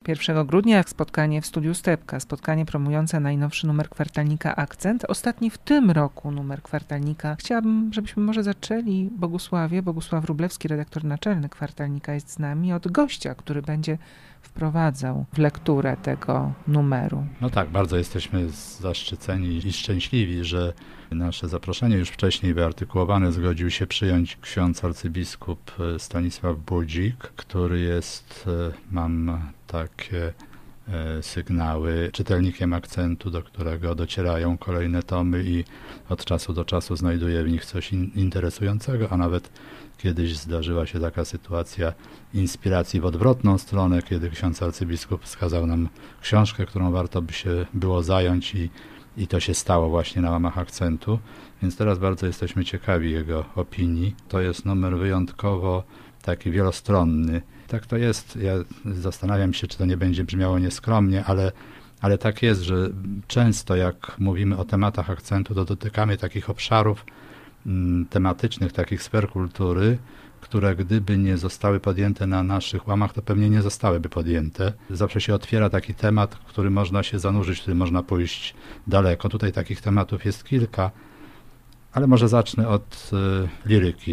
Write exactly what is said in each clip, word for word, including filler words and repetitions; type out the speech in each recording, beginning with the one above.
pierwszego grudnia spotkanie w Studiu Stepka, spotkanie promujące najnowszy numer kwartalnika Akcent. Ostatni w tym roku numer kwartalnika. Chciałabym, żebyśmy może zaczęli, Bogusławie, Bogusław Wróblewski, redaktor naczelny kwartalnika, jest z nami, od gościa, który będzie wprowadzał w lekturę tego numeru. No tak, bardzo jesteśmy zaszczyceni i szczęśliwi, że nasze zaproszenie już wcześniej wyartykułowane zgodził się przyjąć ksiądz arcybiskup Stanisław Budzik, który jest, mam takie sygnały, czytelnikiem Akcentu, do którego docierają kolejne tomy i od czasu do czasu znajduje w nich coś in- interesującego, a nawet kiedyś zdarzyła się taka sytuacja inspiracji w odwrotną stronę, kiedy ksiądz arcybiskup wskazał nam książkę, którą warto by się było zająć i, i to się stało właśnie na łamach Akcentu, więc teraz bardzo jesteśmy ciekawi jego opinii. To jest numer wyjątkowo taki wielostronny. Tak to jest. Ja zastanawiam się, czy to nie będzie brzmiało nieskromnie, ale, ale tak jest, że często jak mówimy o tematach Akcentu, to dotykamy takich obszarów mm, tematycznych, takich sfer kultury, które gdyby nie zostały podjęte na naszych łamach, to pewnie nie zostałyby podjęte. Zawsze się otwiera taki temat, w który można się zanurzyć, w który można pójść daleko. Tutaj takich tematów jest kilka, ale może zacznę od y, liryki.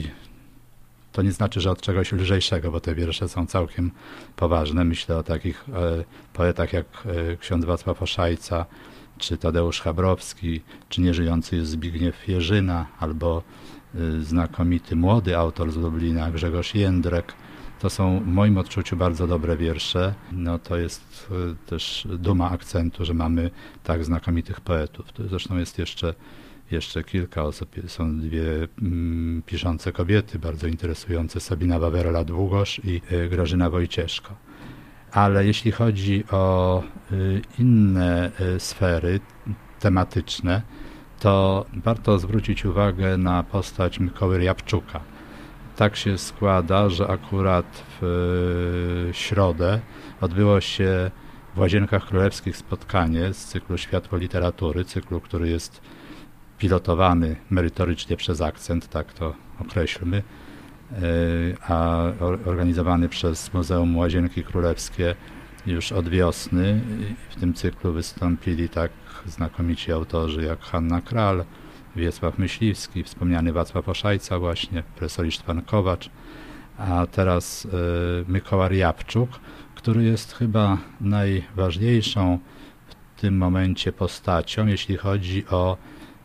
To nie znaczy, że od czegoś lżejszego, bo te wiersze są całkiem poważne. Myślę o takich e, poetach jak e, ksiądz Wacław Oszajca, czy Tadeusz Chabrowski, czy nieżyjący już Zbigniew Jerzyna, albo e, znakomity młody autor z Lublina, Grzegorz Jędrek. To są w moim odczuciu bardzo dobre wiersze. No to jest e, też duma Akcentu, że mamy tak znakomitych poetów. To zresztą jest jeszcze Jeszcze kilka osób, są dwie mm, piszące kobiety, bardzo interesujące, Sabina Wawerla-Długosz i y, Grażyna Wojcieszko. Ale jeśli chodzi o y, inne y, sfery tematyczne, to warto zwrócić uwagę na postać Mikoły Riabczuka. Tak się składa, że akurat w y, środę odbyło się w Łazienkach Królewskich spotkanie z cyklu Światło Literatury, cyklu, który jest pilotowany merytorycznie przez Akcent, tak to określmy, a organizowany przez Muzeum Łazienki Królewskie już od wiosny. W tym cyklu wystąpili tak znakomici autorzy jak Hanna Kral, Wiesław Myśliwski, wspomniany Wacław Oszajca właśnie, profesor Isztwan Kowacz, a teraz Mikołaj Riabczuk, który jest chyba najważniejszą w tym momencie postacią, jeśli chodzi o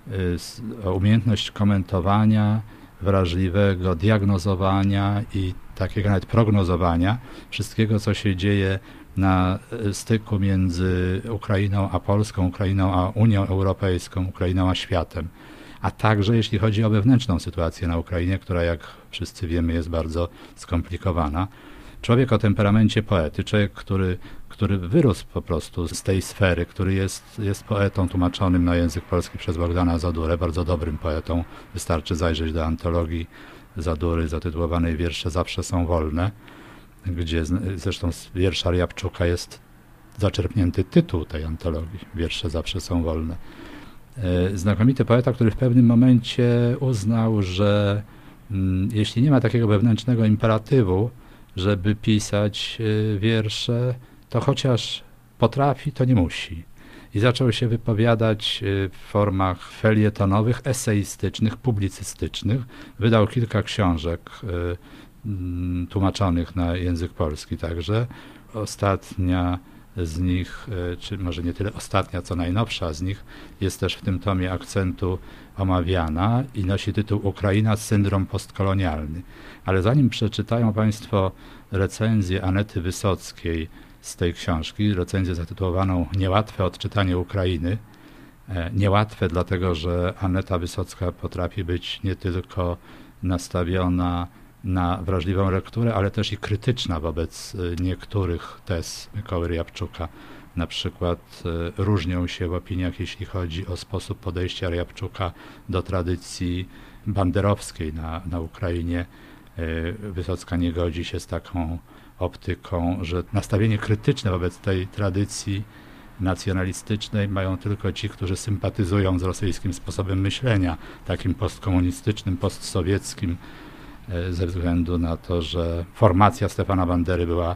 o umiejętność komentowania, wrażliwego diagnozowania i takiego nawet prognozowania wszystkiego, co się dzieje na styku między Ukrainą a Polską, Ukrainą a Unią Europejską, Ukrainą a światem. A także jeśli chodzi o wewnętrzną sytuację na Ukrainie, która jak wszyscy wiemy jest bardzo skomplikowana. Człowiek o temperamencie poety, człowiek, który, który wyrósł po prostu z tej sfery, który jest, jest poetą tłumaczonym na język polski przez Bogdana Zadurę, bardzo dobrym poetą. Wystarczy zajrzeć do antologii Zadury zatytułowanej Wiersze zawsze są wolne, gdzie zresztą z wiersza Riabczuka jest zaczerpnięty tytuł tej antologii. Wiersze zawsze są wolne. Znakomity poeta, który w pewnym momencie uznał, że mm, jeśli nie ma takiego wewnętrznego imperatywu, żeby pisać wiersze, to chociaż potrafi, to nie musi. I zaczął się wypowiadać w formach felietonowych, eseistycznych, publicystycznych. Wydał kilka książek tłumaczonych na język polski także. Ostatnia z nich, czy może nie tyle ostatnia, co najnowsza z nich, jest też w tym tomie Akcentu omawiana i nosi tytuł Ukraina, syndrom postkolonialny. Ale zanim przeczytają Państwo recenzję Anety Wysockiej z tej książki, recenzję zatytułowaną Niełatwe odczytanie Ukrainy, niełatwe dlatego, że Aneta Wysocka potrafi być nie tylko nastawiona na wrażliwą lekturę, ale też i krytyczna wobec niektórych tez Mikoły Riabczuka. Na przykład różnią się w opiniach, jeśli chodzi o sposób podejścia Riabczuka do tradycji banderowskiej na, na Ukrainie. Wysocka nie godzi się z taką optyką, że nastawienie krytyczne wobec tej tradycji nacjonalistycznej mają tylko ci, którzy sympatyzują z rosyjskim sposobem myślenia, takim postkomunistycznym, postsowieckim, ze względu na to, że formacja Stefana Bandery była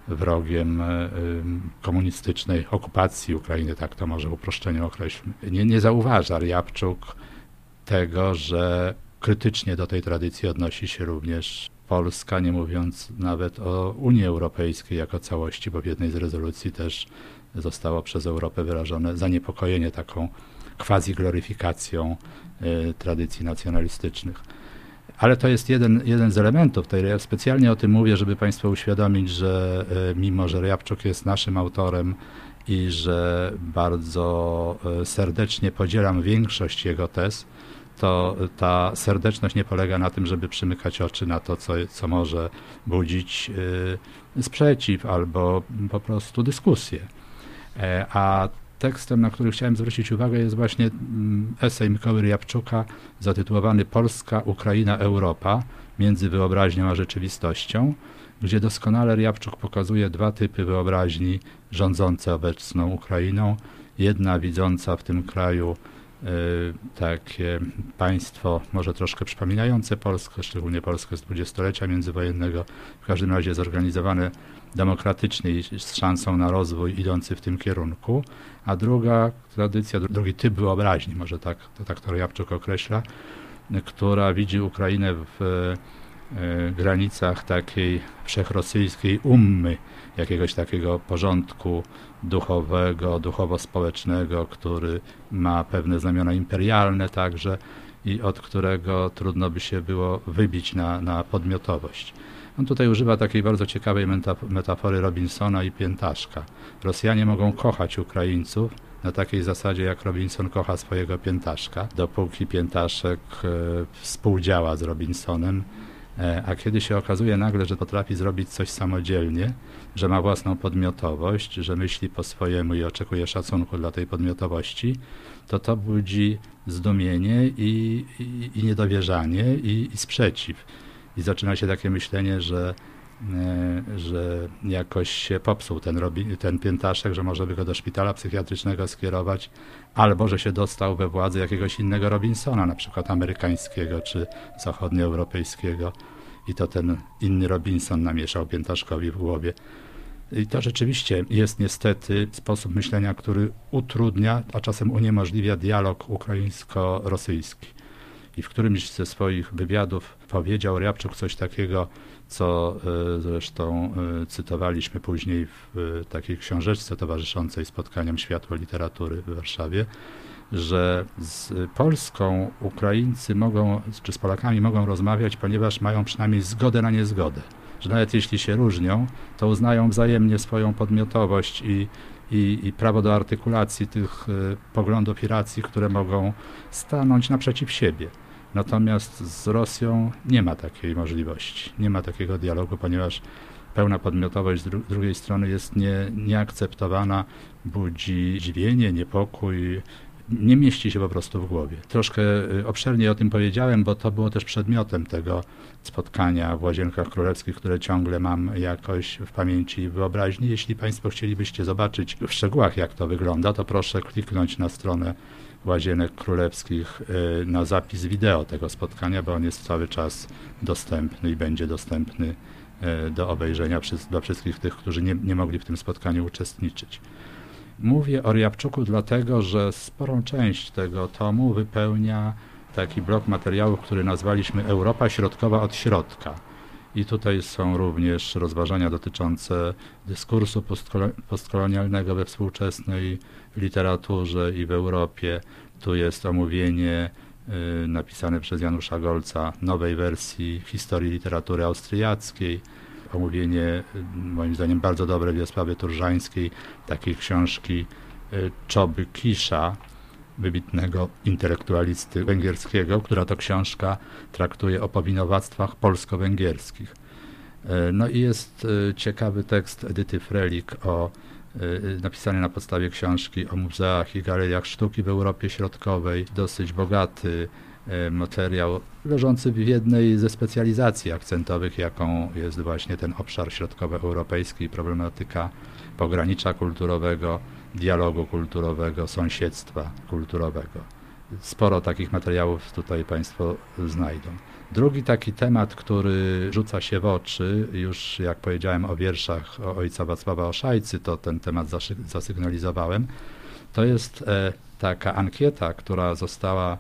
wrogiem komunistycznej okupacji Ukrainy, tak to może uproszczeniu określmy. Nie, nie zauważa Riabczuk tego, że krytycznie do tej tradycji odnosi się również Polska, nie mówiąc nawet o Unii Europejskiej jako całości, bo w jednej z rezolucji też zostało przez Europę wyrażone zaniepokojenie taką quasi-gloryfikacją y, tradycji nacjonalistycznych. Ale to jest jeden, jeden z elementów tej. Ja specjalnie o tym mówię, żeby Państwu uświadomić, że y, mimo, że Riabczuk jest naszym autorem i że bardzo y, serdecznie podzielam większość jego tez, to ta serdeczność nie polega na tym, żeby przymykać oczy na to, co, co może budzić y, sprzeciw albo po prostu dyskusję. E, a tekstem, na który chciałem zwrócić uwagę, jest właśnie mm, esej Mikoły Riabczuka zatytułowany Polska, Ukraina, Europa między wyobraźnią a rzeczywistością, gdzie doskonale Riabczuk pokazuje dwa typy wyobraźni rządzące obecną Ukrainą. Jedna widząca w tym kraju takie państwo może troszkę przypominające Polskę, szczególnie Polskę z dwudziestolecia międzywojennego, w każdym razie zorganizowane demokratycznie i z szansą na rozwój idący w tym kierunku, a druga tradycja, drugi typ wyobraźni, może tak to, tak to Riabczuk określa, która widzi Ukrainę w granicach takiej wszechrosyjskiej ummy, jakiegoś takiego porządku duchowego, duchowo-społecznego, który ma pewne znamiona imperialne także i od którego trudno by się było wybić na, na podmiotowość. On tutaj używa takiej bardzo ciekawej metafory Robinsona i piętaszka. Rosjanie mogą kochać Ukraińców na takiej zasadzie, jak Robinson kocha swojego piętaszka, dopóki piętaszek współdziała z Robinsonem, a kiedy się okazuje nagle, że potrafi zrobić coś samodzielnie, że ma własną podmiotowość, że myśli po swojemu i oczekuje szacunku dla tej podmiotowości, to to budzi zdumienie i, i, i niedowierzanie i, i sprzeciw. I zaczyna się takie myślenie, że, e, że jakoś się popsuł ten, robi, ten piętaszek, że może by go do szpitala psychiatrycznego skierować, albo że się dostał we władzę jakiegoś innego Robinsona, na przykład amerykańskiego czy zachodnioeuropejskiego. I to ten inny Robinson namieszał piętaszkowi w głowie. I to rzeczywiście jest niestety sposób myślenia, który utrudnia, a czasem uniemożliwia dialog ukraińsko-rosyjski. I w którymś ze swoich wywiadów powiedział Riabczuk coś takiego, co y, zresztą y, cytowaliśmy później w y, takiej książeczce towarzyszącej spotkaniom Światło Literatury w Warszawie, że z Polską Ukraińcy mogą, czy z Polakami mogą rozmawiać, ponieważ mają przynajmniej zgodę na niezgodę. Że nawet jeśli się różnią, to uznają wzajemnie swoją podmiotowość i, i, i prawo do artykulacji tych y, poglądów i racji, które mogą stanąć naprzeciw siebie. Natomiast z Rosją nie ma takiej możliwości, nie ma takiego dialogu, ponieważ pełna podmiotowość z dru- drugiej strony jest nie, nieakceptowana, budzi zdziwienie, niepokój, nie mieści się po prostu w głowie. Troszkę obszernie o tym powiedziałem, bo to było też przedmiotem tego spotkania w Łazienkach Królewskich, które ciągle mam jakoś w pamięci i wyobraźni. Jeśli Państwo chcielibyście zobaczyć w szczegółach, jak to wygląda, to proszę kliknąć na stronę Łazienek Królewskich na zapis wideo tego spotkania, bo on jest cały czas dostępny i będzie dostępny do obejrzenia dla wszystkich tych, którzy nie, nie mogli w tym spotkaniu uczestniczyć. Mówię o Riabczuku dlatego, że sporą część tego tomu wypełnia taki blok materiałów, który nazwaliśmy Europa Środkowa od środka. I tutaj są również rozważania dotyczące dyskursu postkolonialnego we współczesnej literaturze i w Europie. Tu jest omówienie y, napisane przez Janusza Golca nowej wersji historii literatury austriackiej, omówienie moim zdaniem bardzo dobre Wiesławy Turżańskiej, takiej książki y, Czoby Kisza, wybitnego intelektualisty węgierskiego, która to książka traktuje o powinowactwach polsko-węgierskich. No i jest ciekawy tekst Edyty Frelik o, napisany na podstawie książki o muzeach i galeriach sztuki w Europie Środkowej, dosyć bogaty materiał leżący w jednej ze specjalizacji akcentowych, jaką jest właśnie ten obszar środkowoeuropejski i problematyka pogranicza kulturowego, dialogu kulturowego, sąsiedztwa kulturowego. sporo takich materiałów tutaj Państwo znajdą. Drugi taki temat, który rzuca się w oczy, już jak powiedziałem o wierszach o ojca Wacława Oszajcy, to ten temat zasygnalizowałem, to jest taka ankieta, która została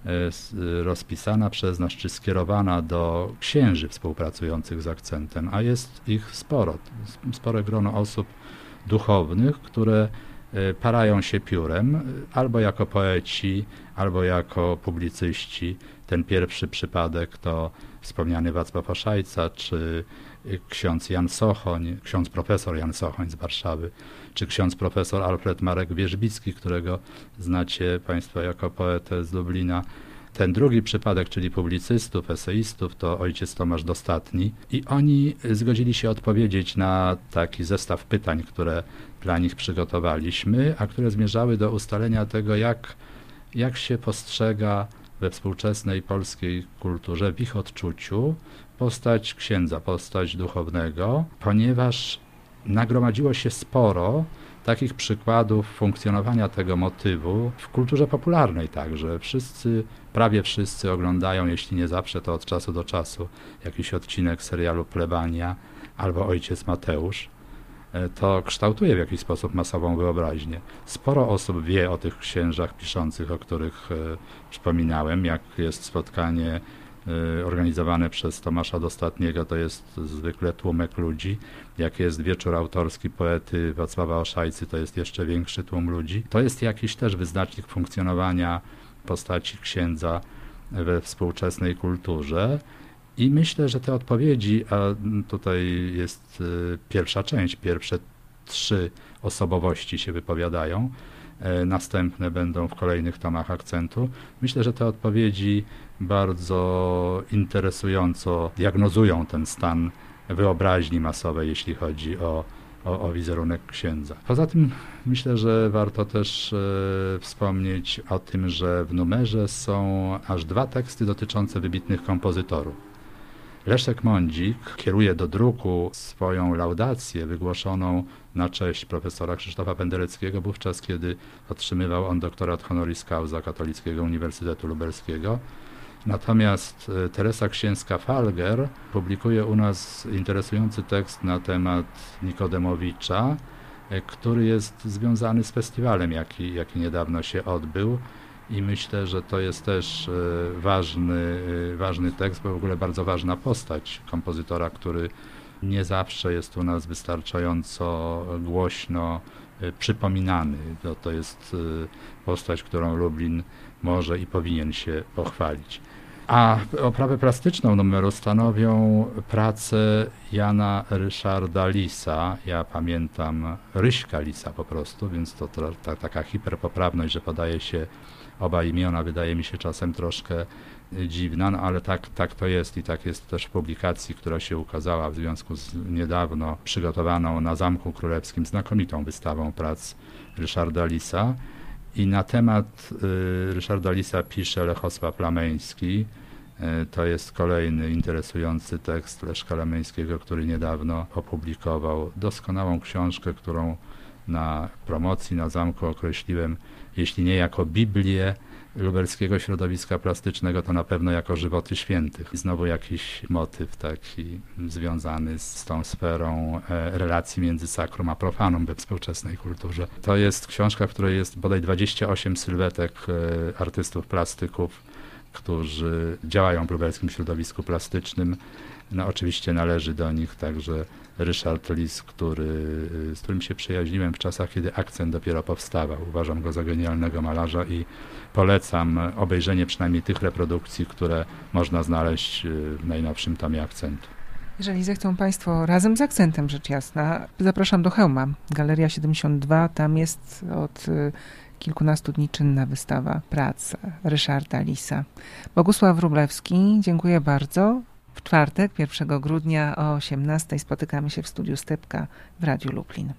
rozpisana przez nas, czy skierowana do księży współpracujących z Akcentem, a jest ich sporo, spore grono osób duchownych, które parają się piórem, albo jako poeci, albo jako publicyści. Ten pierwszy przypadek to wspomniany Wacław Oszajca, czy ksiądz Jan Sochoń, ksiądz profesor Jan Sochoń z Warszawy, czy ksiądz profesor Alfred Marek Wierzbicki, którego znacie Państwo jako poetę z Lublina. Ten drugi przypadek, czyli publicystów, eseistów, to ojciec Tomasz Dostatni i oni zgodzili się odpowiedzieć na taki zestaw pytań, które dla nich przygotowaliśmy, a które zmierzały do ustalenia tego, jak, jak się postrzega we współczesnej polskiej kulturze, w ich odczuciu, postać księdza, postać duchownego, ponieważ nagromadziło się sporo takich przykładów funkcjonowania tego motywu w kulturze popularnej także. Wszyscy, prawie wszyscy oglądają, jeśli nie zawsze, to od czasu do czasu, jakiś odcinek serialu Plebania albo Ojciec Mateusz. To kształtuje w jakiś sposób masową wyobraźnię. Sporo osób wie o tych księżach piszących, o których e, wspominałem. Jak jest spotkanie e, organizowane przez Tomasza Dostatniego, to jest zwykle tłumek ludzi. Jak jest wieczór autorski poety Wacława Oszajcy, to jest jeszcze większy tłum ludzi. To jest jakiś też wyznacznik funkcjonowania postaci księdza we współczesnej kulturze. I myślę, że te odpowiedzi, a tutaj jest pierwsza część, pierwsze trzy osobowości się wypowiadają, następne będą w kolejnych tomach Akcentu. Myślę, że te odpowiedzi bardzo interesująco diagnozują ten stan wyobraźni masowej, jeśli chodzi o, o, o wizerunek księdza. Poza tym myślę, że warto też e, wspomnieć o tym, że w numerze są aż dwa teksty dotyczące wybitnych kompozytorów. Leszek Mądzik kieruje do druku swoją laudację wygłoszoną na cześć profesora Krzysztofa Pendereckiego, wówczas kiedy otrzymywał on doktorat honoris causa Katolickiego Uniwersytetu Lubelskiego. Natomiast Teresa Księska-Falger publikuje u nas interesujący tekst na temat Nikodemowicza, który jest związany z festiwalem, jaki, jaki niedawno się odbył. I myślę, że to jest też ważny, ważny tekst, bo w ogóle bardzo ważna postać kompozytora, który nie zawsze jest u nas wystarczająco głośno przypominany. To, to jest postać, którą Lublin może i powinien się pochwalić. A oprawę plastyczną numeru stanowią prace Jana Ryszarda Lisa. Ja pamiętam Ryśka Lisa po prostu, więc to, to ta, taka hiperpoprawność, że podaje się oba imiona, wydaje mi się czasem troszkę dziwna, no ale tak, tak to jest i tak jest też w publikacji, która się ukazała w związku z niedawno przygotowaną na Zamku Królewskim znakomitą wystawą prac Ryszarda Lisa. I na temat y, Ryszarda Lisa pisze Lechosław Lameński. Y, to jest kolejny interesujący tekst Leszka Lameńskiego, który niedawno opublikował doskonałą książkę, którą na promocji na zamku określiłem, jeśli nie jako Biblię lubelskiego środowiska plastycznego, to na pewno jako żywoty świętych. I znowu jakiś motyw taki związany z tą sferą e, relacji między sakrum a profanum we współczesnej kulturze. To jest książka, w której jest bodaj dwadzieścia osiem sylwetek e, artystów plastyków, którzy działają w lubelskim środowisku plastycznym. No oczywiście należy do nich także Ryszard Lis, który, z którym się przyjaźniłem w czasach, kiedy Akcent dopiero powstawał. Uważam go za genialnego malarza i polecam obejrzenie przynajmniej tych reprodukcji, które można znaleźć w najnowszym tomie Akcentu. Jeżeli zechcą Państwo razem z Akcentem, rzecz jasna, zapraszam do Chełma. Galeria siedemdziesiąt dwa, tam jest od kilkunastu dni czynna wystawa prac Ryszarda Lisa. Bogusław Wróblewski, dziękuję bardzo. W czwartek, pierwszego grudnia o osiemnastej spotykamy się w studiu Stepka w Radiu Lublin.